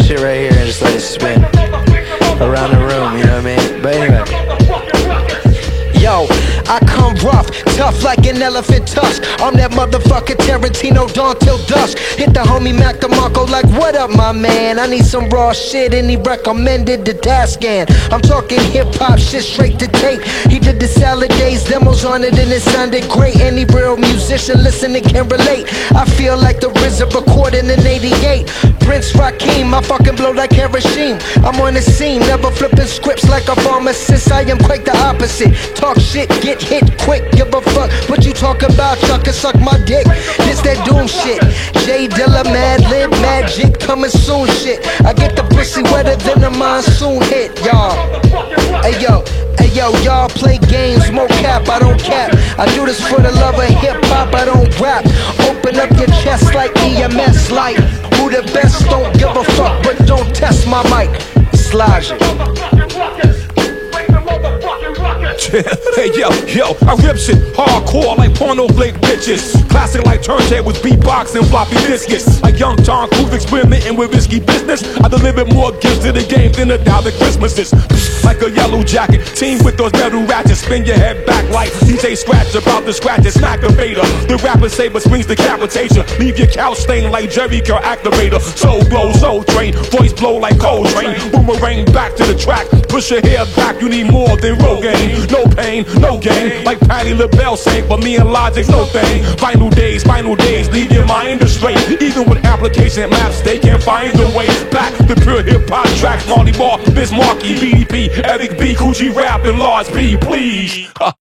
shit right here and just let it spin around the room, you know what I mean? But anyway. Yo, I come rough, tough like an elephant tusk. I'm that motherfucker Tarantino, dawn till dusk. Hit the homie Mac DeMarco like, what up, my man? I need some raw shit and he recommended the Tascan. I'm talking hip-hop shit straight to tape. He did the Salad Days demos on it and it sounded great. Any real musician listening can relate. I feel like the RZA recording in 88. Prince Rakim, I fucking blow like Hiroshima. I'm on the scene, never flipping scripts like a pharmacist. I am quite the opposite. Talk shit, get hit quick, give a fuck what you talk about, y'all can suck my dick. This that doom shit, J Dilla, Mad Lib, Magic, coming soon shit. I get the pussy wetter than the monsoon hit, y'all. Hey yo, y'all play games, mo cap, I don't cap. I do this for the love of hip hop, I don't rap. Open up your chest like EMS, like who the best, don't give a fuck, but don't test my mic. Slide it. Hey yo, I rip shit hardcore like porno flake bitches. Classic like turntables, beatbox and floppy biscuits. Like young Tom Cruise experimenting with risky business. I delivered more gifts to the game than 1,000 Christmases. Like a yellow jacket, team with those metal ratchets. Spin your head back like DJ Scratch about to scratch it. Smack the Vader, the rapper saber swings decapitation. Leave your couch stained like Jerry Curl activator. Soul blow, soul train, voice blow like Coltrane. Boomerang back to the track, push your hair back. You need more than Rogaine. No pain, no gain, like Patti LaBelle sang, but me and Logic's no thing. Final days, leave your mind astray. Even with application maps, they can't find a way back to pure hip-hop tracks. Marley Marl, Biz Markie, BDP, Eric B, Coogee Rap, and Large B, please.